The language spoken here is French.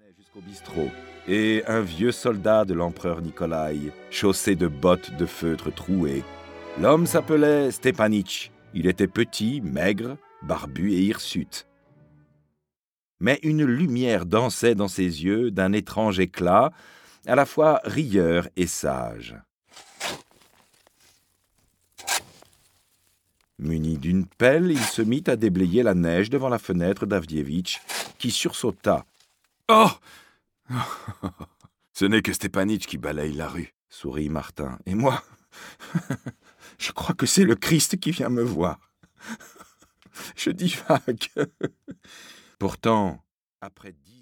Jusqu'au bistrot, et un vieux soldat de l'empereur Nikolaï, chaussé de bottes de feutre trouées. L'homme s'appelait Stepanitch. Il était petit, maigre, barbu et hirsute. Mais une lumière dansait dans ses yeux d'un étrange éclat, à la fois rieur et sage. Muni d'une pelle, il se mit à déblayer la neige devant la fenêtre d'Avdievitch, qui sursauta. « Oh ! Ce n'est que Stepanitch qui balaye la rue, » sourit Martin. « Et moi, je crois que c'est le Christ qui vient me voir. Je divague. » Pourtant, après 10